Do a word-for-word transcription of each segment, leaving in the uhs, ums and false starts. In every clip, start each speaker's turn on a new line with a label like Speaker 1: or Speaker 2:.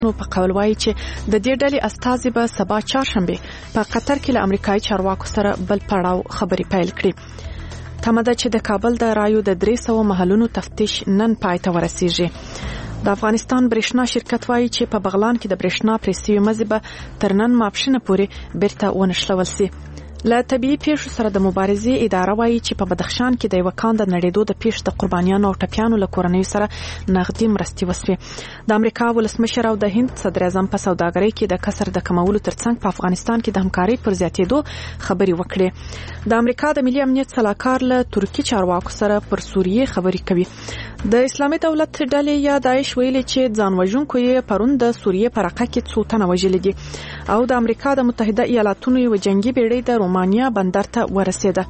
Speaker 1: نو په قول وایي چې د دې ډلې استازي به سبا چهارشنبه په قطر کې له امریکایي چارواکو سره بل پړاو خبري پیل کړي. تمه ده چې د کابل د رایو د درې سوه محلونو تفتیش نن پای ته ورسیږي. د افغانستان برېښنا شرکت وایي چې په بغلان کې د برېښنا پرېسیو مزي به تر نن ماپښینه پورې بیرته ونښلول سي. له طبيعي پیښو سره د مبارزې اداره وایي چې په بدخشان کې د یو کان د نړیدو د پیښ د قربانیانو او ټپیانو له کورنیو سره نغدي مرستې وسوي. د امریکا ولسمشر او د هند صدر اعظم په سوداګرۍ کې د کسر د کمولو ترڅنګ په افغانستان کې د همکارۍ پر زیاتېدو خبري وکړي. د امریکا د ملي امنیت صلاحکار له ترکی چارواکو سره پر سوریې خبري کوي. د اسلامي دولت ډلې یا داعش ویلي چې ځانوژونکو یې پرون د سوریې په رقه کې څو تنه وژلي دي او د امریکا د متحده ایالاتونو یو جنگي بیړۍ د رومانیا بندر ته ورسېده.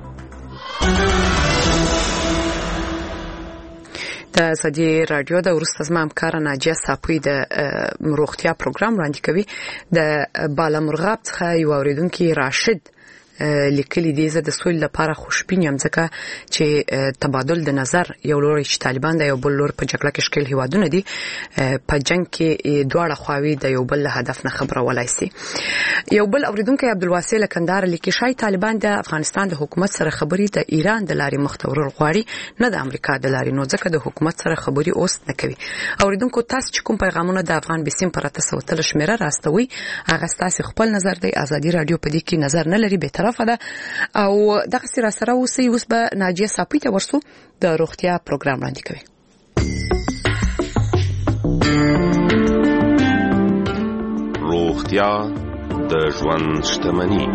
Speaker 2: د سدي رادیو د ورسته زما همکار ناجیه صاحبي د روغتیا پروګرام وړاندې کوي. د بالامرغاب څخه یو اوریدونکو راشد لیکلي دي زه د سویل لپاره خوشبین یم ځکه چې تبادل د نظر یو لوري چې طالبان د یو بل لور په جګړه کې شکل هیوادونه دي په جنگ کې دواړه خواوې د یو بل هدف نه خبرولای شي. یو بل اوریدونکو عبدالواسع لکندار لیکي شای طالبان د افغانستان د حکومت سره خبري د ایران د لارې مختورل غواړي نه د امریکا د لارې نو ځکه د حکومت سره خبري اوس نه کوي. اوریدونکو تاسو چې کوم پیغامونه د افغان بسیم پر تاسو تل شمیره راستوي هغه تاسو خپل نظر دی ازادي رادیو په دې کې نظر نه لري به طرفه ده او دغه سره سره اوسې اوس به ناجیه صاحبي ته ورسو د روغتیا پروګرام وړاندې کوي.
Speaker 3: روغتیا د ژوند شتمني.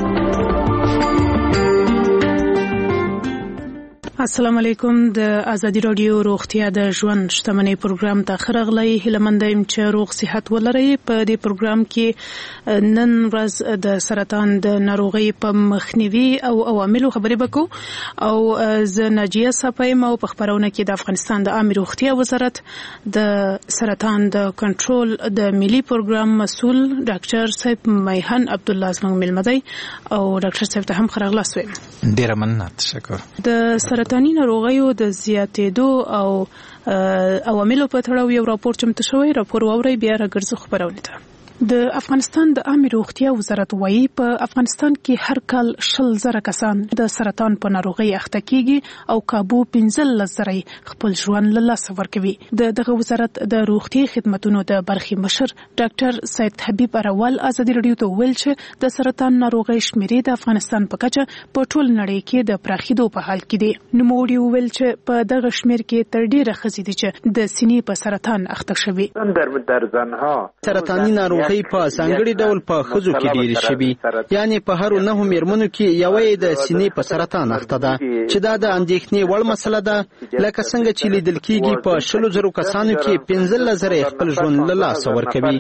Speaker 4: السلام علیکم. د ازادي رادیو روغتیا د ژوند شتمنۍ پروګرام ته خرغلی هیلمند یم چې روغ صحت ولرئ. په دې پروګرام کې نن ورځ د سرطان د ناروغۍ په مخنیوي او عواملو خبرې وکړو او زه ناجیه صاحبي مو په خبرونه کې د افغانستان د عامه روغتیا وزارت د سرطان د کنټرول د ملي پروګرام مسؤل ډاکټر صاحب میهن عبد الله زموږ ملمدی او ډاکټر صاحب ته هم خرغلاس ویم.
Speaker 5: ډیره مننه. تشکر.
Speaker 4: د سرطاني ناروغیو د زیاتېدو او عواملو په تړاو یو راپور چمتو شوی. راپور واورئ بیا راګرځو خبرونه ته. د افغانستان د عامه روغتیا وزارت وایي په افغانستان کې هر کال شل زره کسان د سرطان په ناروغۍ اخته کیږي او کابو پنځلس زره خپل ژوند له لاسه ورکوي. د دغه وزارت د روغتي خدماتو د برخې مشر ډاکټر سید حبیب اراول ازادي رادیو ته ویل چې د سرطان ناروغۍ شمیرې د افغانستان په کچه په ټول نړۍ کې د پراخېدو په حال کې دي. نوموړي ویل چې په دغه شمیر کې تر ډیره ښځې دي چې د سینې په سرطان اخته شوي.
Speaker 6: سرطاني ناروغۍ په ځانګړي ډول په ښځو کې ډېرې شوي، یعنی په هر نهو میرمنو کې یوې د سینې په سرطان اخته ده چې دا د اندېښنې وړ مسله ده. لکه څنګه چې لیدل کېږي په شلو زرو کسانو کې پنځلس زره خپل ژوند له لاسه ورکوي.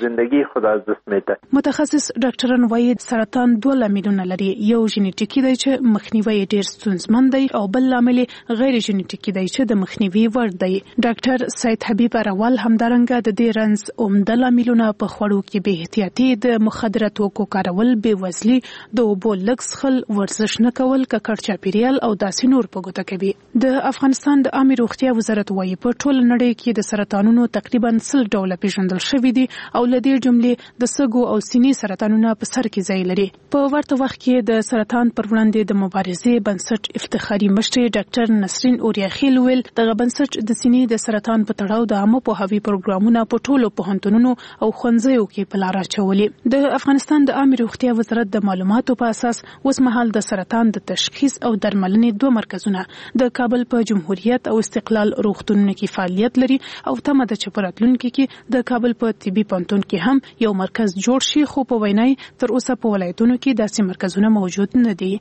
Speaker 4: متخصص ډاکټران وایي سرطان دوه لاملونه لري. یو ژنیټیکي دی چې مخنیوی ډېر ستونزمن دی او بل لامل غیر ژنیټیکي دی چې د مخنیوي وړ دی. ډاکټر سید حبیب اراول همدارنګه د دې رنځ عمده لاملونه په خوړو کې بې احتیاطي، د مخدره توکو کارول، بې وزلي، د اوبو لږ څښل، ورزش نه کول، ککړ چاپیریال او داسې نور په ګوته کوي. د افغانستان د عامه روغتیا وزارت وایي په ټول نړۍ کې د سرطانونو تقریبا سل ډوله پیژندل شوي دي او له دې جملې د سږو او سینې سرطانونه په سر کې ځای لري. په ورته وخت کې د سرطان پر وړاندې د مبارزې بنسټ افتخاري مشر ډاکټر نسرین اوریاخیل ویل دغه بنسټ د سینې د سرطان په تړاو د عامه پوهاوي پروګرامونه په ټولو پوهنتونونو او ښوونځیو کې په لار اچولي. د افغانستان د عامه روغتیا وزارت د معلوماتو په اساس اوس مهال د سرطان د تشخیص او درملنې دوه مرکزونه د کابل په جمهوریت او استقلال روغتونونو کې فعالیت لري او تمه ده چې په راتلونکي کې د کابل په طبي پوهنتون کې هم یو مرکز جوړ شي، خو په وینای تر اوسه په ولایتونو کې داسې مرکزونه موجود نه دي.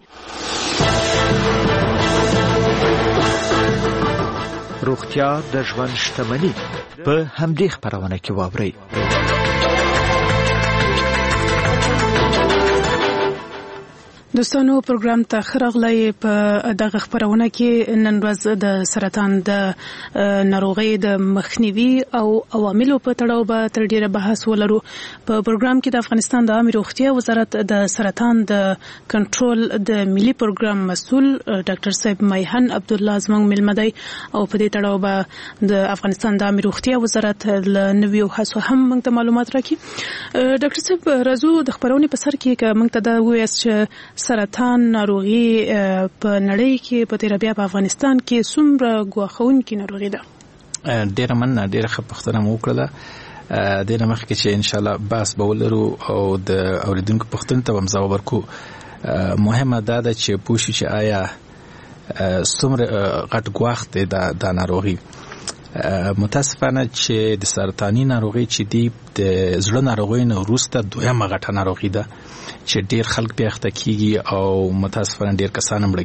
Speaker 7: روغتیا د ژوند شتمني په همدې خبرونه کې واورئ.
Speaker 4: دوستانو پروګرام ته خرغلې په دغه خبرونه کې نن ورځ د سرطان د ناروغۍ د مخنیوي او عواملو په تړاو به تر ډیره بحث ولرو. په پروګرام کې د افغانستان د عامه روغتیا وزارت د سرطان د کنټرول د ملي پروګرام مسؤل ډاکټر صاحب میهن عبد الله زمنګ ملمدی او په دې تړاو به د افغانستان د عامه روغتیا وزارت له نویو هڅو هم موږ ته معلومات راکړي. ډاکټر صاحب راځو د خبرونې په سر کې که موږ ته دا ووایاست چې سرطان ناروغي په نړۍ کې په تیر بیا په افغانستان کې څومره ګواښونکې ناروغي ده؟
Speaker 5: ډیره مننه، ډیره ښه پوښتنه مو وکړه. ډیره مخکې چې ان شاء الله بحث به ولرو او د اوریدونکو پوښتنې ته به ځواب ورکړو، مهمه دا ده چې پوه شو چې آیا څومره غټ ګواښ دی دا ناروغي. متاسفانه چې د سرطاني ناروغي چې دی د زړه ناروغۍ نه وروسته دویمه غټه ناروغي ده چې ډیر خلک پې اخته کیږي او متاسفانه ډیر کسان مړه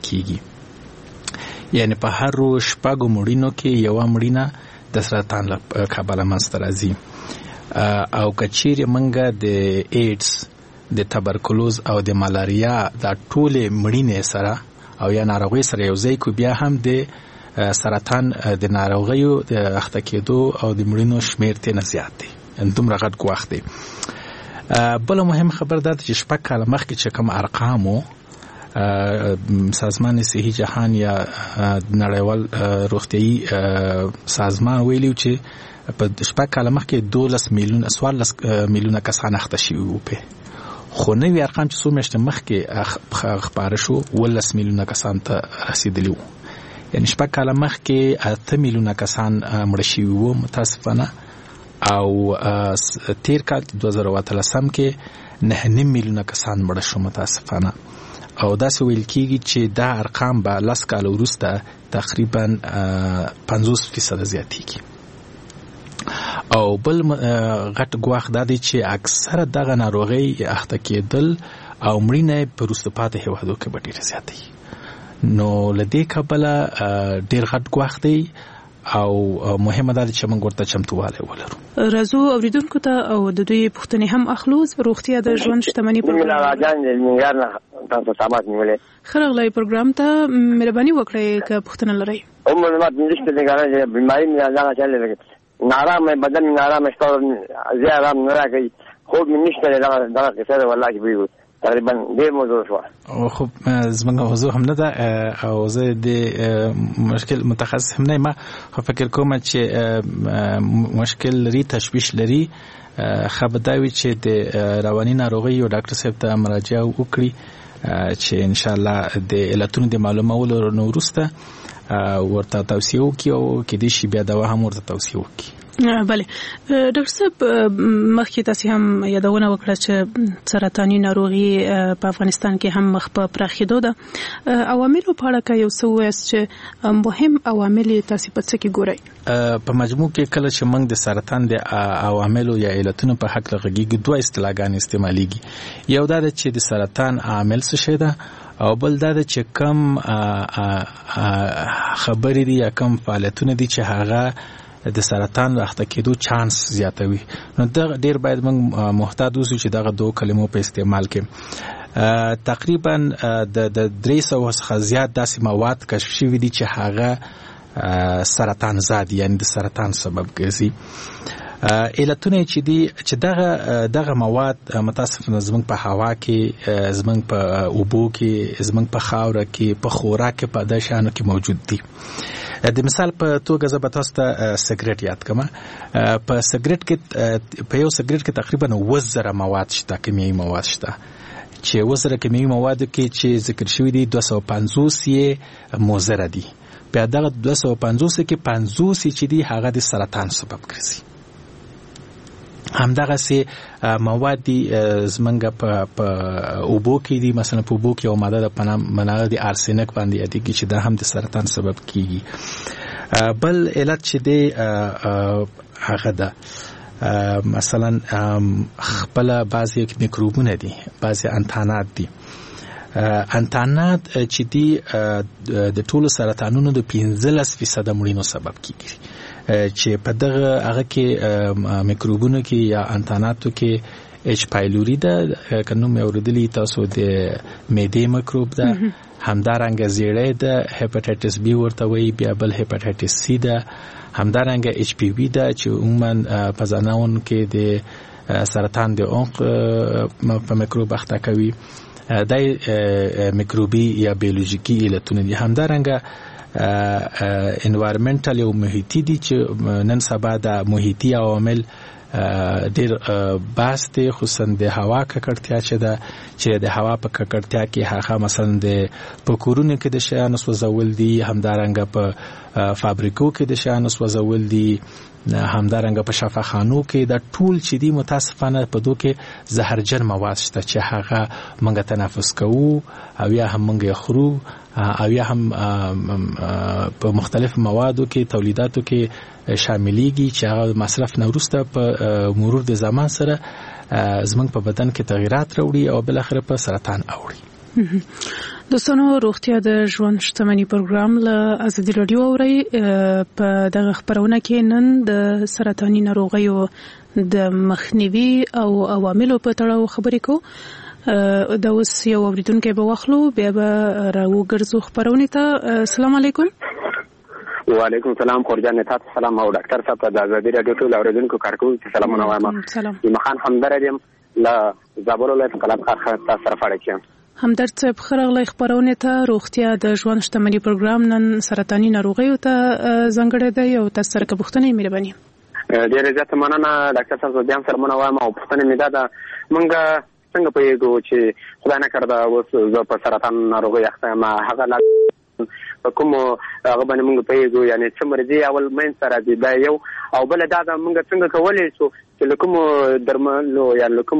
Speaker 5: کیږي. یعنی په هر شپږو مړینو کې یوه مړینه د سرطان له کبله منځته راځي. او که چیرې موږ د ایډز، د تبرکلوز او د ملاریا دا ټولې مړینې سره او یا ناروغۍ سره یو ځای کو، بیا هم د سرطان د ناروغیو د اخته کېدو او د مړینو شمیر ته نه زیات دی. دومره غټ ګواښ دی. بل مهم خبر دا چې شپږ کاله مخکې چې کوم ارقامو سازمان صحي جهان یا نړیوال روغتیايي سازمان ویلو چې په شپږ کاله مخکې دولس میلیونه څوارلس میلیونه کسان اخته شوي وو په، خو نوي ارقام چې څو میاشتې مخکې خپاره شو اوولس میلیونه کسان ته رسیدلي وو. یعنی شپږ کاله مخکې اته میلیونه کسان مړه شوي وو متاسفانه، او تیر کال دوه زره اتلسم کې نه نیم میلیونه کسان مړه شو متاسفانه. او داسې ویل کېږي چې دا ارقام به لس کاله وروسته تقریبا پنځوس فیصده زیاتېږي. او بل غټ ګواښ دا دی چې اکثره دغه ناروغۍ اخته کېدل او مړینه په وروسته پاتې هېوادو کې به ډېره زیاته وي. نو له دې کبله ډېر غټ ګواښ دی او مهمه ده چې موږ ورته چمتووالی ولرو.
Speaker 4: راځو اوریدونکو ته او د دوی پوښتنې هم اخلو. روغتیا د ژوند شتمني
Speaker 8: پروګرام تاسو سمات نیولې
Speaker 4: خرغلای پروګرام ته مهرباني وکړئ که پوښتنه لرئ.
Speaker 8: هم معلومات نشته لګاره چې بیماری مې الله تعالی لګي نارام بدن مې نارام شته زه آرام نه راکې خوب مې نشته دا دا څه والله کې ویو تقریبا ډېر موضوع شو.
Speaker 5: او خب زمونږ موضوع هم نه ده او زه د مشکل متخصص هم نه یم، خو فکر کوم چې مشکل لري، تشویش لري، خبرداوي چې د رواني ناروغیو ډاکټر صاحب ته مراجعه وکړي چې ان شاء الله د علتونو د معلومولو نه وروسته ورته توصیه وکړي او کېدای شي بیا دوا هم ورته توصیه وکړي.
Speaker 4: بله ډاکټر صاحب، مخکې تاسو هم یادونه وکړه چې سرطاني ناروغي په افغانستان کې هم مخ په پراخېدو ده. عواملو په اړه که یو څه ووایاست چې مهم عوامل یې تاسو په څه کې ګورئ؟
Speaker 5: په مجموع کې کله چې موږ د سرطان د عواملو یا علتونو په حق لغږیږو دوه اصطلاحګانې استعمالیږي. یو دا ده چې د سرطان عامل څه شی ده، او بل دا ده چې کم خبرې دي یا کم فعالیتونه دي چې هغه د سرطان د اخته کېدو چانس زیاتوي. نو دا ډیر باید موږ محتاط اوسو چې دغه دوه کلمو په استعمال کې تقریبا د درې سوه څخه زیات داسې مواد کشف شوي دي چې هغه سرطان زاد یعنی د سرطان سبب ګرځي. علتونه چې دي چې دغه دغه مواد متاسفانه زموږ په هوا کې، زموږ په اوبو کې، زموږ په خاوره کې، په خوراک کې، په داسې شیانو کې موجود دي. د مثال په توګه زه به تاسو ته سګرټ یاد کړم. په سګرټ کې په یو سګرټ کې تقریبا اووه زره مواد شته، کیمیاوي مواد شته چې اووه زره کیمیاوي مواد کې چې ذکر شوي دي دوه سوه پنځوس یې مضر دي. په دغه دوه سوه پنځوس کې پنځوس چې دي هغه د سرطان سبب ګرځي. همدغه سي مواد دي زمونږ په اوبو کې دي، مثلا په اوبو کې یو ماده ده په نامه د ارسنک باندې یادېږي چې دا هم د سرطان سبب کیږي. بل علت چې دی هغه ده مثلا خپل بعضی میکروبونه دي، بعضی انتانات دي. انتانات چې دي د ټولو سرطانونو د پنځلس فیصده مړینو سبب کیږي، چې په دغه هغه کې میکروبونو کې یا انتاناتو کې اچ پایلوري ده کنو مې اوریدلی تاسو د معدې میکروب ده همدارنګه زیړې ده هپاتایټس بی ورته وي بیا بل هپاتایټس سی ده همدارنګه اچ پی وی ده چې عموما په ځانون کې د سرطان د عنق په میکروب اخته کوي دای میکروبي یا بیولوژیکي علتونه دي همدارنګه انوایرمنټل او محیطي دي چې نن سبا د محیطي عوامل ډیر باس دي خصوصا د هوا ککړتیا چې د چې د هوا په ککړتیا کې هغه مثلا د پکورونو کې د شیانو سوځول دي همدارنګه په فابریکو کې د شیانو سوځول دي همدارنګه په شفاخانو کې د ټول چې دي متاسفانه په دوه کې زهرجن مواد شته چې هغه موږ تنفس کوو او یا هم موږ خورو او یا هم په مختلف موادو کې تولیداتو کې شاملېږي چې هغه مصرف نه وروسته په مرور د زمان سره زموږ په بدن کې تغیرات راوړي او بل اخر په سرطان اوړي.
Speaker 4: دوستانو روغتیا د ژوند شتمنۍ پروګرام له ازادي رادیو اوري په دغه خبرونه کې نن د سرطاني ناروغیو د مخنیوي او عواملو په تړاو خبرې کوو. دا اوس یو اوریدونکو به واخلو بیا به راوګرځو خبرونه ته. السلام علیکم.
Speaker 9: وعلیکم السلام خورجان تاسو سلام او ډاکټر صاحب ته د ازادي رادیو ټول اوریدونکو کارکونکو سلامونه وایم.
Speaker 4: سلام.
Speaker 9: مخان همدردم له زابل ولایت قلب خاصه تاسو سره فاړه
Speaker 4: همدرد صاحب خرغلی خبرونه ته روغتیا د ژوند شتمنۍ پروګرام نن سرطاني ناروغیو ته ځانګړی دی او تاسو سره کوښتنه مهرباني.
Speaker 9: ډیره زیاته مننه ډاکټر صاحب بیا سره مونږ وایم او پښتنه مې دا مونږ څنګه پوهیږو چې خدای نه کړدا اوس زه په سرطان ناروغي اخته ما هغه لا کوم هغه باندې مونږ پوهیږو یعنی چې مرضی اول مین سره دی دا یو او بل دا مونږ څنګه کولای شو چې کوم درملو یا کوم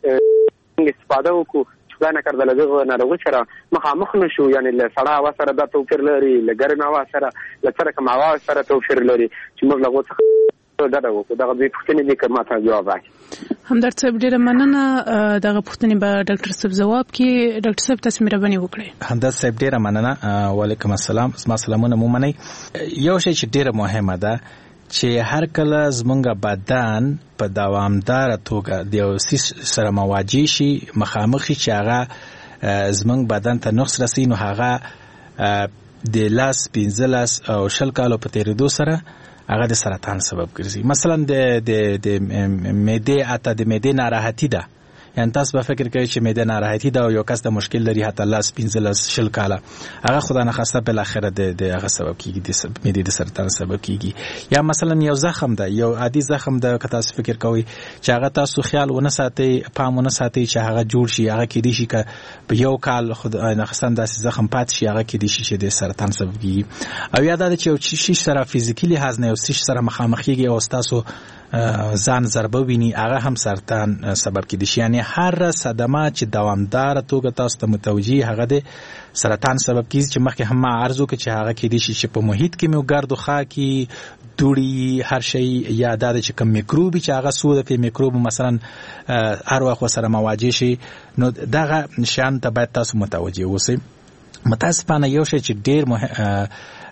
Speaker 9: استفاده وکړو خدای نه کړدا لږه ناروغي سره مخامخ نشو یعنی له سړه هوا سره دا توپیر لري له ګرمه هوا سره له سره کوم هوا سره توپیر لري چې موږ له غوڅه دا دا وکړو دا د پښتنې د کما ته جواب راکړي.
Speaker 4: همدرد صاحب ډیره مننه دغه پښتنې به ډاکټر صاحب جواب کې ډاکټر صاحب تاسو مهرباني وکړئ.
Speaker 5: همدرد صاحب ډیره مننه. وعلیکم السلام. زما سلامونه مو منئ. یو شی چې ډیره مهمه ده چې هر کله زمونږ بدن په دوامدار توګه د یو سیس سره مواجه شي مخامخ شي چې هغه زمونږ بدن ته نقص رسي نو هغه د لاس پنځلس او شل کالو په تیریدو سره هغه د سرطان سبب ګرځي. مثلا د د د معدې اته د معدې ناراحتي ده یعنی تاسو به فکر کوئ چې معده ناراحتي ده او یو کس د مشکل لري حتی لاس پنځلس شل کاله هغه خدای نه خاصه بل اخره د هغه سبب کیږي د معده د سرطان سبب کیږي. یا مثلا یو زخم ده یو عادي زخم ده که تاسو فکر کوئ چې هغه تاسو خیال ونه ساتئ پام ونه ساتئ چې هغه جوړ شي هغه کېدی شي که په یو کال خدای نه خاصه داسې زخم پات شي هغه کېدی شي چې د سرطان سبب کیږي. او یا دا چې یو شي سره فزیکلی لحاظ نه یو شي سره مخامخ کیږي او تاسو ځان ضربه ویني هغه هم سرطان سبب کېدی شي. یعنی هر صدمه چې دوامدار توګه تاسو ته متوجي هغه د سرطان سبب کیږي چې مخکې هم عرض وکړ چې هغه کېدی شي چې په محیط کې مو ګرد او خاکي دوړي هر شی یا د چې کوم میکروبي چې هغه سود په میکروب مثلا هر وخت سره مواجه شي نو دغه شان ته باید تاسو متوجي اوسئ. متاسفانه یو شی چې ډیر مهم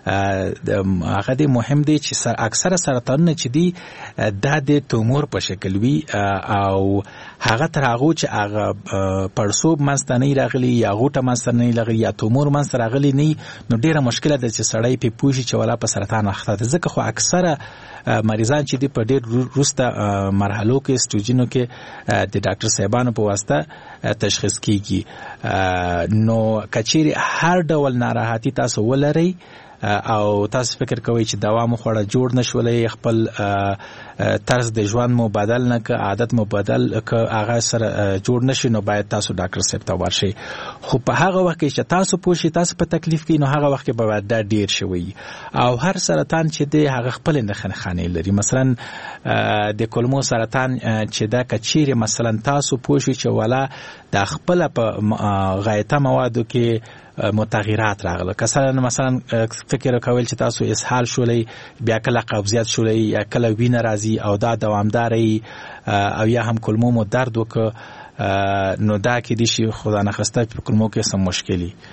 Speaker 5: هغه د مهم دی چې اکثره سرطانونه چې دي د تومور په شکل وي او هغه تر هغه چې هغه پړسوب منځته نه راغلي یا غوټه منځته نه راغلي یا تومور منځته راغلي نه نو ډیره مشکله ده چې سړی په پوښي چې ولا په سرطان اخته ده. ځکه خو اکثره مریضان چې دي په ډیر وروسته مرحلو کې سټیجونو کې د ډاکټر صاحبانو په واسطه تشخیص کیږي. نو کچېری هر ډول ناراحتي تاسو ولرئ او تاسو فکر کوئ چې دوا مو خوړه جوړ نشولې خپل طرز د ژوند مو بدل نه ک عادت مو بدل ک هغه سره جوړ نشي نو باید تاسو ډاکټر صاحب ته ورشئ. خو په هغه وخت کې چې تاسو پوښی تاسو په تکلیف کې نو هغه وخت کې به دا ډیر شوی او هر سرطان چې دی هغه خپل نښه خانه لري. مثلا د کولمو سرطان چې دا کچېره مثلا تاسو پوښی چې ولا د خپل په غایطه موادو کې متغیرات راغله کسره مثلا فکر کول چې تاسو اسهال شولې بیا کله قبضیت شولې یا کله وینه راځي او دا دوامداري او یا هم کولمو مو درد وک نو دا کې دي شي خدا نه خسته په کولمو کې سم مشکلي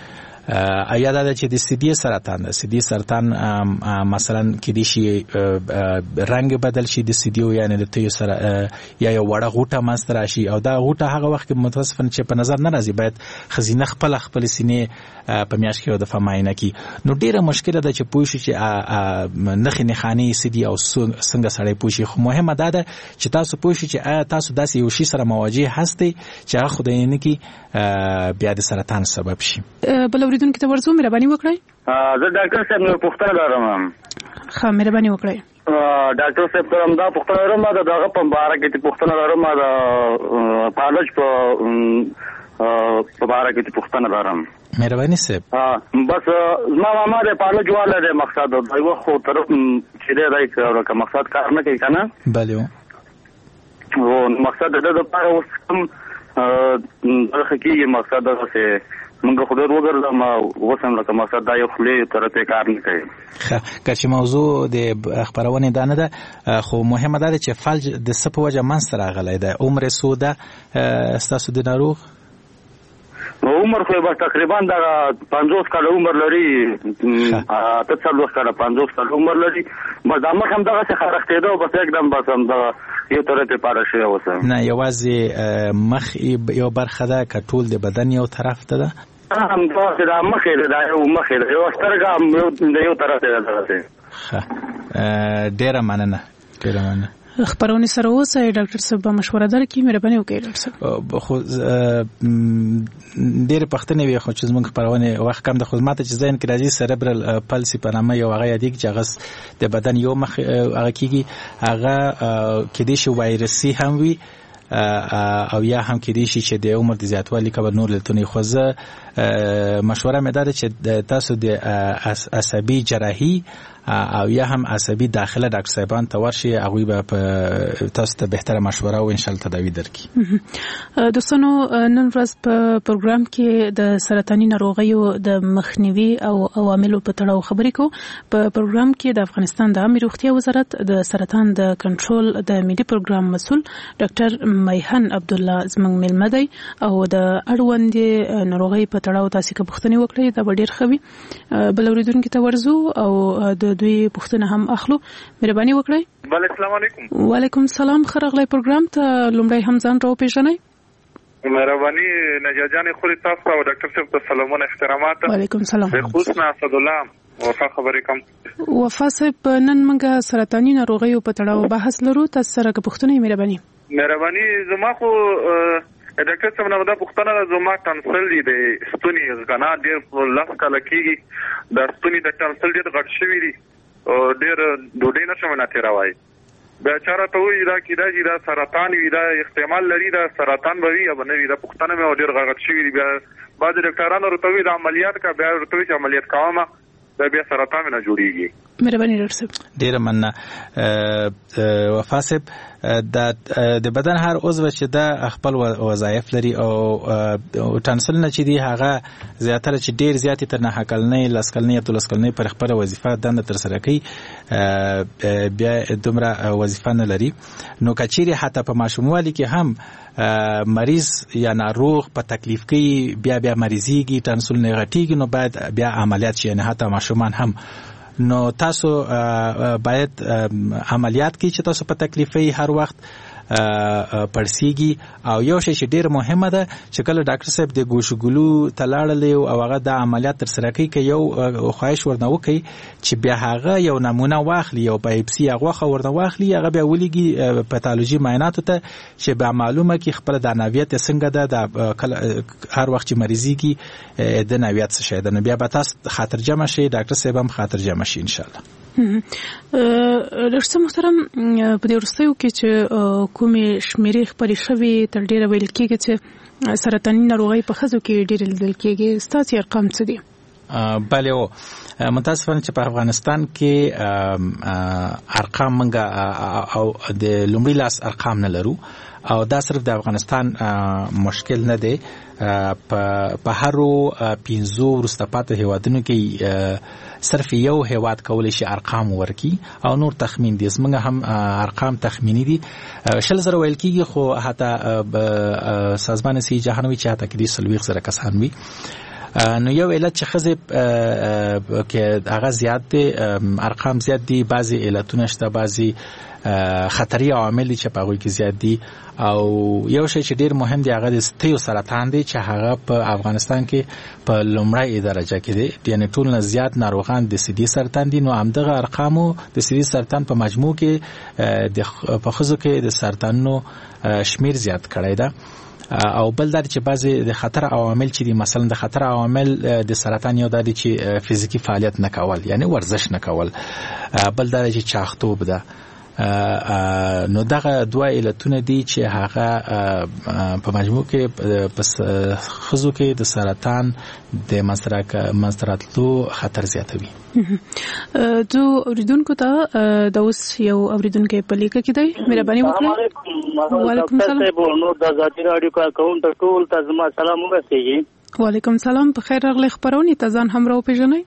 Speaker 5: ایا دا چې د سیدی سرطان د سیدی سرطان مثلا کې د شي رنگ بدل شي د سیدیو یعنی د تیو سره یا یو وړه غوټه ماستر شي او دا غوټه هغه وخت کې متاسفن چې په نظر نه راځي باید خزینه خپل خپل سینې په میاشت کې د فماینه کې نو ډیره مشکله ده چې پوه شي چې نخې نخانی سیدی او څنګه سړی پوه شي خو مهمه ده چې تاسو پوه شئ چې تاسو داسې یو شی سره مواجه هستئ چې هغه خدای نه کې بیا د سرطان سبب شي.
Speaker 4: بل اوریدونکو ته ورځو مهرباني وکړئ.
Speaker 10: زه ډاکټر صاحب نو پوښتنه لرم.
Speaker 4: ښه مهرباني وکړئ.
Speaker 10: ډاکټر صاحب ته دا پوښتنه لرم دا دغه په باره کې پوښتنه لرم دا پالج په په باره کې پوښتنه لرم.
Speaker 5: مهرباني صاحب.
Speaker 10: ها بس ما ما د پالج والا د مقصد د یو خو طرف چې دی دا مقصد کار نه کوي کنه.
Speaker 5: بله.
Speaker 10: او مقصد د د لپاره اوس کوم د حقیقي مقصد ده چې موږ خو ډېر وګرځم ما وسم لکه مقصد دا یو خلې طرف کار نه کوي.
Speaker 5: ښه که چې موضوع د خبرونه ده نه ده خو مهمه ده چې فلج د څه په وجه منځته راغلی ده عمر څو ده ستاسو د ناروغ؟
Speaker 10: عمر خو به تقریبا دا پنځوس کاله عمر لري اته څلوېښت کاله پنځوس کاله عمر لري بس دا مخ هم دغه څه خرښتېده بس एकदम بس هم دا یو طرف ته پاره شوی اوسه.
Speaker 5: نه یوازې مخ یو برخه ده که ټول د بدن یو طرف ته ده؟
Speaker 10: هم دا مخ دا یو مخ یو سترګه د یو طرف ته ده.
Speaker 5: ښه ډیره مننه ډیره مننه.
Speaker 4: خبرونه سره اوسه ډاکټر صاحب مشوره درکې مهرباني وکړئ ډاکټر صاحب.
Speaker 5: خو ډېر پښتنې وي خو چې زموږ خبرونه وخت کم د خدمات چې ځین کې راځي سریبرل پلسي په نامه یو هغه یادی چې هغه د بدن یو مخ هغه کیږي هغه کې دي شي وایرسي هم وي او یا هم کې دي شي چې د عمر د زیاتوالي کبه نور لتونی خو زه مشوره مې ده چې تاسو د عصبي جراحي او یا هم عصبي داخله ډاکټر صاحبان ته ورشي هغه به تاسو ته بهتره مشوره او ان شاء الله تداوی درکړي.
Speaker 4: دوستانو نن ورځ په پروګرام کې د سرطاني ناروغیو د مخنیوي او عواملو په تړاو خبرې کوو. په پروګرام کې د افغانستان د عامه روغتیا وزارت د سرطان د کنټرول د ملي پروګرام مسؤل ډاکټر میهن عبد الله زمنګ ملمه دی او د اړوند ناروغي په تړاو تاسو کې پوښتنه وکړئ دا ډیر خوي. بل اوریدونکو ته ورزو او د دوی پوښتنه هم اخلو مهرباني وکړئ.
Speaker 11: بله السلام علیکم.
Speaker 4: وعلیکم السلام خرغلی پروګرام ته لومړی هم ځان راو پیژنئ.
Speaker 11: مهرباني نجات جان خوري تاسو او ډاکټر صاحب ته سلامونه احترامات.
Speaker 4: وعلیکم السلام.
Speaker 11: حسنا اسد الله وفا خبرې کوم.
Speaker 4: وفا صاحب نن موږ سرطاني ناروغیو په تړاو بحث لرو تاسو سره پوښتنه مهرباني.
Speaker 11: مهرباني زما خو ډاکټر صاحب نو دا پوښتنه زما ټانسل دی د ستوني غنا ډیر لاس کاله کیږي د ستوني د ټانسل ډیر غټ شوی دی او ډیر ډوډۍ نشم نه تیروي بیا چاره ته وی دا کی دا چې دا سرطان وی دا احتمال لري دا سرطان به وي یا نه وي دا پوښتنه مې ډیر غټ شوی دی بیا بعد ډاکټرانو ورته وی دا عملیات کا بیا ورته وی چې عملیات کومه دا بیا سرطان نه جوړیږي.
Speaker 4: مهرباني ډاکټر صاحب.
Speaker 5: ډیر مننه. وفا صاحب د بدن هر عضو چې د خپل وظایف لري او ټانسل نه چې دی هغه زیاتره چې ډیر زیاتې تر نه کلنې لسکلنې یا تلسکلنې پر خپل وظیفه دنده تر سره کوي بیا دومره وظیفه نه لري نو کچيري حتی په ماشوموالي کې هم مریض یا ناروغ په تکلیف کې بیا بیا مریضيږي ټانسل نه غټيږي نو باید بیا عملیات شي نه حتی ماشومان هم نو تاسو باید عملیات کی چې تاسو په تکلیفي هر وخت پړسیږي او یو شی چې ډیر مهمه ده چې کله ډاکټر صاحب د ګوشګلو تلاړلې او هغه د عملیات تر سره کوي کې یو خواهش ورنه وکي چې بیا هغه یو نمونه واخلي او بایپسي هغه ورنه واخلي هغه بیا ولېږي پاتولوژي معاینات ته چې به معلومه کی خپل د نویت څنګه ده د هر وخت چې مریضي کی د نویت څه شه ده بیا به تاسو خاطر جمع شي ډاکټر صاحب هم خاطر جمع شي ان شاء الله.
Speaker 4: ډاکټر محترم په دې ورستیو کې چې کومې شمیرې خپرې شوي تر ډیره ویل کېږي چې سرطاني ناروغۍ په ښځو کې ډېرې لیدل کېږي ستاسو ارقام څه دي؟
Speaker 5: بله او متاسفانه چې په افغانستان کې ارقام منګه او د لومړي لاس ارقام نه لرو او دا صرف د افغانستان مشکل نه دی په هرو پنځو وروسته پاتې هیوادونو کې صرف یو هیواد کولی شي ارقام ورکي او نور تخمین دي زمونږ هم ارقام تخمینی دي شل زره ویل کېږي خو حتی سازمان صحت جهانوي چې حتی کې دي سلويخ زره کسان وي نو یو علت چې خزه کې هغه زیات دي ارقام زیات دي بعضی علتونه شته بعضی خطري عوامل چې په هغه کې زیات دي او یو شی چې ډیر مهم دی هغه د ستیو سرطان دی چې هغه په افغانستان کې په لومړی درجه کې دی یعنی ټول نه زیات ناروغان د سي دي سرطان دي نو همدغه ارقامو د سي دي سرطان په مجموع کې د په خزو کې د سرطانونو شمیر زیات کړی دی او بل دا چې بعضی د خطر عوامل چې دي مثلا د خطر عوامل د سرطان یو د چې فزیکی فعالیت نه کول یعنی ورزش نه کول بل دا چې چاختوب ده نو دغه دوه علتونه دي چې هغه په مجموع کې پس خزو کې د سرطان د منځراتلو خطر زیاتوي.
Speaker 4: جو اوریدونکو ته د اوس یو اوریدونکو په لیکه کې دی مهرباني وکړئ. وعلیکم السلام.
Speaker 12: نو د ذاتی رادیو کا اکاونټ ټول ته زما سلام ورسیږي.
Speaker 4: وعلیکم السلام. په خیر راغلی خبرونه ته ځان هم راو پیژنئ.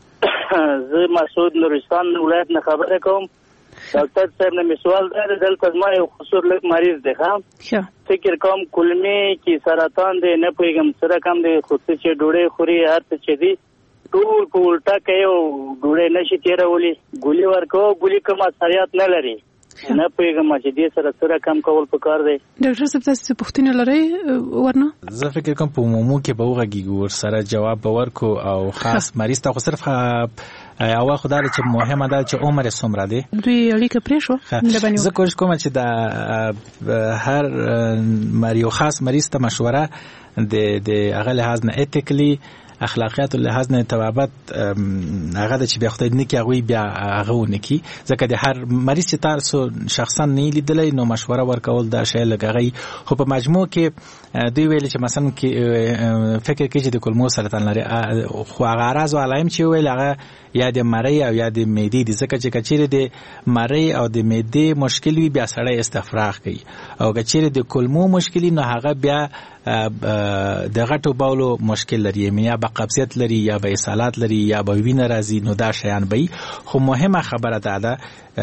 Speaker 12: زه مسعود نورستان ولایت نه خبره کوم. ډاکټر صاحب نه سوال دی دلته ما یو خصوص لک مریض دی ښه فکر کوم کلمې کې سرطان دی نه پوهیږم سره کم دی خو چې ډوډۍ خوري هر څه چې دی ټول په الټا کوي او ډوډۍ نشي تیرولی ګولي ورکو ګولي کوم اثرات نه لري نه پوهیږم چې دې سره سره کم کول پکار دی.
Speaker 4: ډاکټر صاحب تاسو پوښتنه لرئ ورنه؟
Speaker 5: زه فکر کوم په عمومي کې به وغږیږو ور سره جواب به ورکو او خاص مریض ته خو صرف اول خدای چې مهمه ده چې عمر څومره دی
Speaker 4: دوی اړیکه پرې شو.
Speaker 5: زه کوشش کوم چې د هر مریو خاص مریض ته مشوره د د هغه لحاظ نه ایتیکلی اخلاقیات له لحاظ نه توابت هغه د چې بیا خدای نه کی هغه بیا هغه نه کی ځکه د هر مریض چې تاسو شخصا نه لیدلای نو مشوره ورکول دا شی لګی خو په مجموع کې دوی ویل چې مثلا کې فکر کې چې د کولمو سرطان لري خو هغه راز او علائم چې ویل هغه یا د مری او یا د معدې د ځکه چې کچېره د مری او د معدې مشکل وي بیا سړی استفراغ کوي او کچېره د کولمو مشکل نه هغه بیا د غټو باولو مشکل لري یا به قبضیت لري یا به اسهالات لري یا به وینه راځي نو دا شیان به خو مهمه خبره ده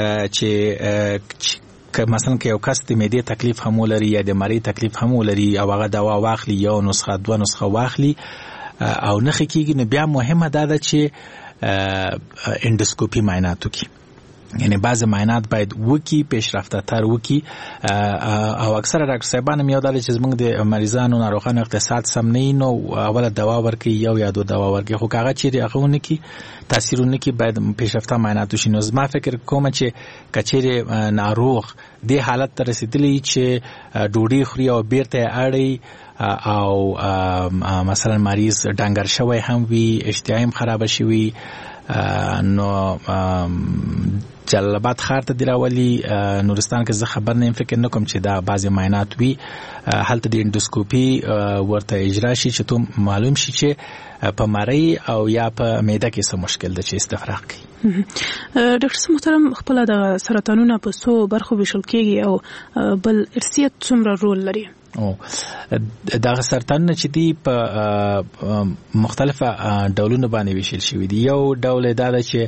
Speaker 5: چې که مثلا که یو کس د معدې تکلیف هم لري یا د مری تکلیف هم لري او هغه دوا واخلي یو نسخه دوه نسخه واخلي او نه خکېږي نو بیا مهمه ده چې اندوسکوپي معاینات وکړي یعنی بعض معاینات باید وکی پیشرفته تر وکی او اکثر ډاکټر صاحبان مې یو دل چې زموږ د مریضانو ناروغانو اقتصاد سم نه نو اوله دوا ورکي یو یا دو دوا ورکي خو کاغه چې هغهونه کی تاثیرونه کی باید پیشرفته معاینات وشي نو زما فکر کوم چې کچېره ناروغ د حالت ته رسیدلی چې ډوډۍ خوري او بیرته اړي او مثلا مریض ډنګر شوی هم وي اشتهایم خراب شوی نو جلال آباد ښار ته دی راولي نورستان کې زه خبر نه یم فکر نه کوم چې دا بعضې معاینات وي هلته د انډوسکوپي ورته اجرا شي چې تو معلوم شي چې په مری او یا په معده کې څه مشکل ده چې استفراغ کوي.
Speaker 4: ډاکټر صاحب محترم خپله د سرطانونه په څو برخو ویشل کېږي او بل ارثیت څومره رول لري؟
Speaker 5: او دا سرطانونه چې دي په مختلفه ډولونو باندې ویشل شوي دي. یو ډول دا ده چې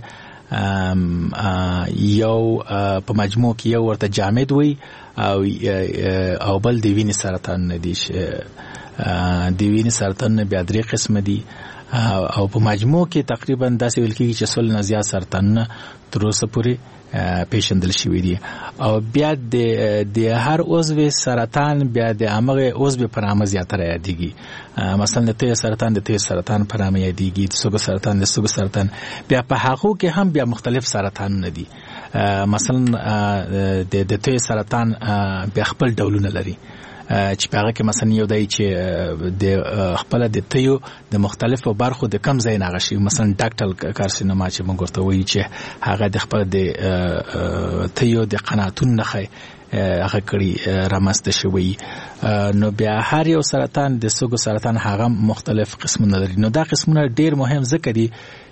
Speaker 5: یو په مجموع کې یو ورته جامد وي او او بل د وینې سرطان نه دي چې د وینې سرطان بیا درې قسم دي او په مجموع کې تقریبا داسې ویل کېږي چې سل نه زیات سرطانونه تر اوسه پورې پیژندل شوي دي او بیا د هر عضو سرطان بیا د هغه عضو په نامه زیاتره یادېږي. مثلا د تیږې سرطان د تیږې سرطان په نامه یادېږي، د سږو سرطان د سږو سرطان، بیا په هغو کې هم بیا مختلف سرطانونه دي. مثلا د تیږې سرطان بیا خپل ډولونه لري چې په هغه کې مثلا یو دی چې د خپل د تیو د مختلفو برخو د کم ځای نه غشي، مثلا ډاکټل کارسینوما چې موږ ورته وایي چې هغه د خپل د تیو د قناتون نخي هغه کړي رامسته شوی. نو بیا هر یو سرطان د سږو سرطان هغه مختلف قسمونه لري. نو دا قسمونه ډیر مهم ځکه دي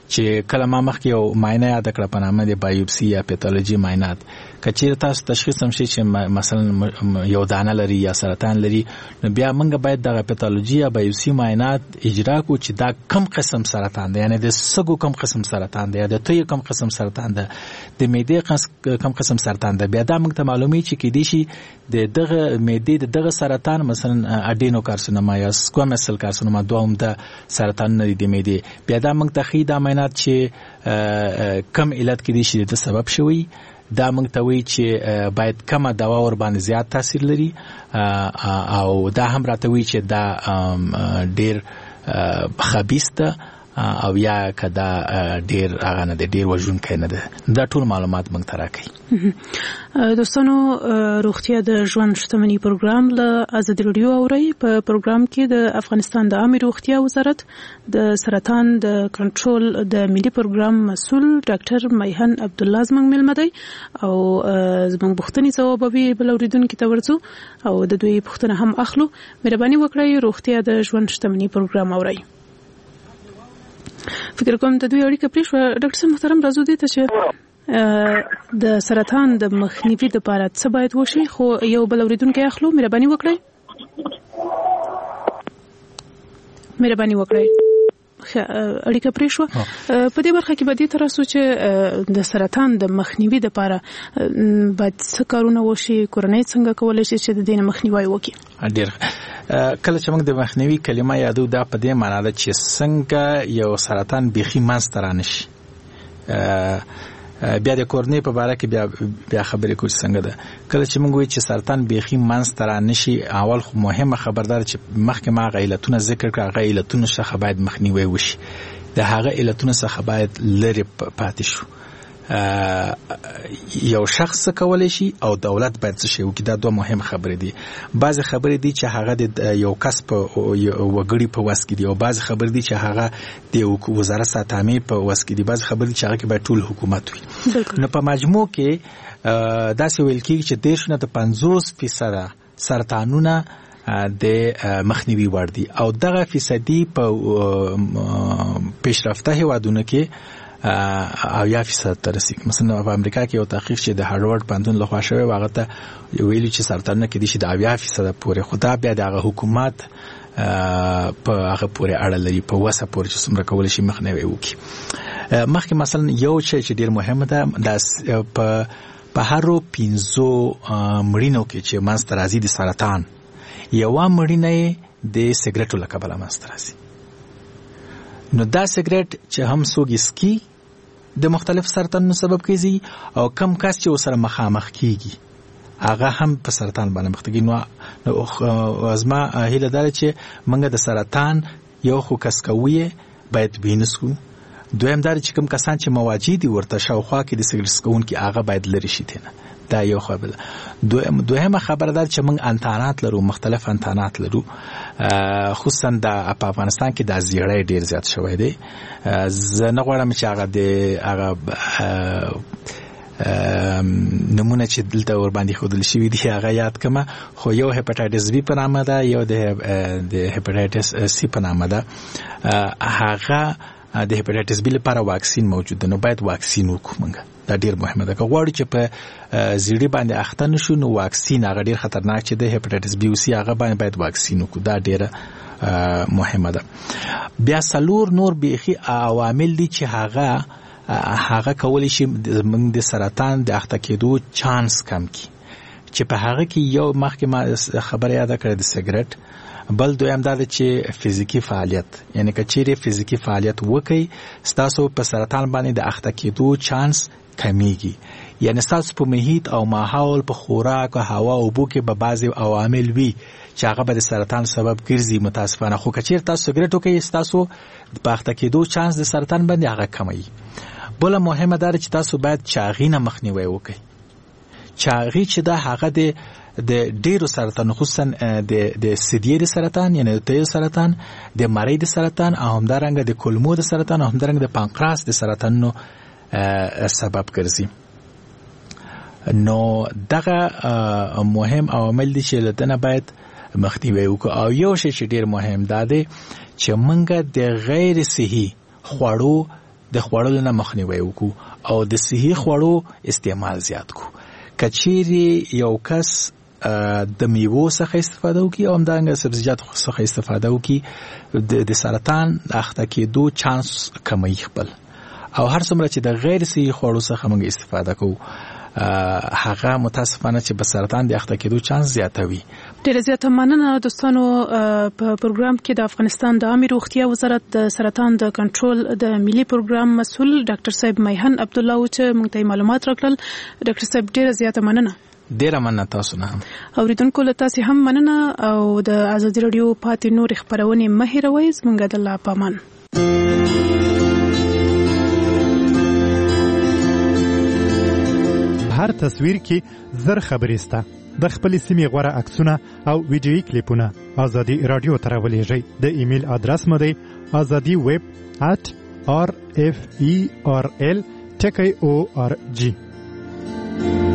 Speaker 5: چې کله ما مخکې یو معاینه یاد کړه په نامه د بایوپسي یا پیتالوژي معاینات کچیر تاسو تشخیص هم شي چې مثلا یو دانه لري یا سرطان لري نو بیا موږ باید د پیتالوژي یا بایوپسي معاینات اجرا کو چې دا کم قسم سرطان دی یعنی د سګو کم قسم سرطان دی یا د توی کم قسم سرطان دی د معدې کم قسم سرطان دی بیا دا موږ ته معلومي چې کې دي شي د دغه معدې د دغه سرطان مثلا اډینو کارسینوما یا سکوامس سل کارسینوما دوام د سرطان نه دی د معدې بیا دا موږ ته خې دا معاینات چې کم علت کې دي شي د سبب شوی دا موږ ته وایي چې باید کومه دوا ور باندې زیات تاثیر لري او دا هم راته وایي چې دا ډیر خبيث ده او یا کدا ډیر هغه نه ډیر وژونکی نه ده دا ټول معلومات موږ ته راکړي
Speaker 4: دوستانو روغتیا د ژوند شتمنۍ پروګرام له ازادي رادیو اوري په پروګرام کې د افغانستان د عامه روغتیا وزارت د سرطان د کنټرول د ملي پروګرام مسؤل ډاکټر میهن عبد الله زمنګ ملمدی او زمنګ بوختنی ځوابوي بل اوریدونکو ته ورڅو او د دوی بوختنه هم اخلو مهرباني وکړئ روغتیا د ژوند شتمنۍ پروګرام اوري فکر کوم د دوی اړیکه پرې شو ډاکټر صاحب محترم راځو دي ته چې د سرطان د مخنیوي لپاره څه باید وشي خو یو بل اوریدونکو اخلو مهرباني وکړئ مهرباني وکړئ اړیکه پرې شو په دې برخه کې باید تر څو چې د سرطان د مخنیوي لپاره باید څه کارونه وشي کورنۍ څنګه کولای شي چې د دې مخنیوي وکړي
Speaker 5: ډیر کله چې موږ د مخنیوي کلمه یادو دا په دې معنی ده چې څنګه یو سرطان بيخي ماستر نشي بیا د کورنۍ په اړه کې بیا بیا خبرې کوي څنګه ده کله چې موږ وایو چې سرطان بيخي ماستر نشي اول خو مهمه خبردار چې مخکې ما غیلتونه ذکر کړه غیلتونه څخه باید مخنیوي وشي د هغه علتونو څخه باید لری پاتې شو یو شخص کولای شي او دولت باید څه شي وکړي دا دوه مهم خبرې دي بعض خبرې دي چې هغه د یو کس په وګړي په واس کې دي او بعض خبرې دي چې هغه د وزارت ساتامي په واس کې دي بعض خبرې چې هغه کې باید ټول حکومت وي نو په مجموع کې دا څه ویل کېږي چې دیرشونه ته پنځوس فیصد سرطانونه د مخنیوي وړ دي او دغه فیصدي په پیشرفته هیوادونو کې او یا فیصد تر رسیدي مثلا په امریکا کې یو تحقیق چې د هاروارد پوهنتون لخوا شوی واغه ته ویلي چې سرطان کې دي چې د اویا فیصد پورې خدا بیا د حکومت په هغه پورې اړه لري په وسه پورې چې څومره کول شي مخنیوي وکړي مخکې مثلا یو چې ډیر مهمه ده د په په هرو پینزو مړینو کې چې ماستر راځي د سرطان یو مړینه د سیګریټو لکبل ماستر راځي نو دا سیګریټ چې هم سوګیسکی د مختلف سرطانونو سبب کیږي او کم کس چې وسره مخامخ کیږي هغه هم په سرطان باندې مخ کیږي نو ازما هیله ده چې منګه د سرطان یو خو کس کوي باید بینسو دویم دا چې کوم کسان چې مواجدي ورته شاوخوا کې د سیګریټ سکون کې هغه باید لری شي تنه دا یو خبره دویم دویمه خبره ده چې موږ انتانات لرو مختلف انتانات لرو خصوصا د افغانستان کې د زیړې ډیر زیات شوی دی زه نه غواړم چې هغه د هغه نمونه چې دلته ور باندې خودل شي دی هغه یاد کما خو یو هپاتایتس بی په نامه ده یو د هپاتایتس سی په نامه ده هغه د هپاتایتس بی لپاره واکسین موجود ده نو باید واکسین وکړو دا ډیر مهمه ده که غواړو چې په زیړی باندې اخته نشو نو واکسین هغه ډیر خطرناک چې د هپاتایتس بی او سی هغه باندې باید واکسین وکړو دا ډیره مهمه ده بیا سلور نور بیخي عوامل دي چې هغه هغه کولی شي موږ د سرطان د اخته کېدو چانس کم کړي چې په هغه کې یو مخکې ما خبره یاد کړې د سیګریټ بل دویم دا چې فزیکی فعالیت یعنی که چیرې فزیکی فعالیت وکړي ستاسو په سرطان باندې د اخته کېدو چانس کمیږي یعنی ستاسو په محیط او ماحول په خوراک او هوا او بو کې به بعضی عوامل وي چې هغه به د سرطان سبب ګرځي متاسفانه خو که چیرې تاسو سیګریټ وکړئ ستاسو په اخته کېدو چانس د سرطان باندې هغه کموي بل مهمه ده چې تاسو باید چاغي نه مخنیوي وکړئ چاغي چې دا هغه د د ډیرو سرطان خصوصا د د سدیر سرطان یعنی د تیو سرطان د مری د سرطان او همدارنګه د کولمو د سرطان او همدارنګه د پانکراس د سرطان نو سبب ګرځي نو دغه مهم عوامل دي چې لدنه باید مخنیوي وکړو او یو شی چې ډیر مهم ده چې منګه د غیر صحي خوړو د خوړلو نه مخنیوي وکړو او د صحي خوړو استعمال زیات کړو. کچيري یو کس د میوو څخه استفاده وکړي او همدارنګه سبزیجات څخه استفاده وکړي د سرطان اخته کېدو چانس کمی خپل. او هر څومره چې د غیر صحي خوړو څخه موږ استفاده کوو هغه متاسفانه چې په سرطان د اخته کېدو چانس زیاتوي.
Speaker 4: ډېر زیاته مننه دوستانو. په پروګرام کې د افغانستان د عامه روغتیا وزارت د سرطان د کنټرول د ملي پروګرام مسؤل ډاکټر صاحب میهن عبد الله و چې موږ ته معلومات راکړل. ډاکټر صاحب ډېر زیاته مننه.
Speaker 5: ډېر مننه تاسو نه هم.
Speaker 4: اوریدونکو له تاسو هم مننه او د ازادي رادیو پاتې نور خبرونه مه هېروئ. زموږ د الله پامان.
Speaker 13: هر تصویر کې زر خبرې سته. د خپل سیمې غوړه عکسونه او ویډیوي کلیپونه ازادي رادیو ته راولېږئ. د ایمیل ادرس مو دی azadi web at r f e r l t k o r g.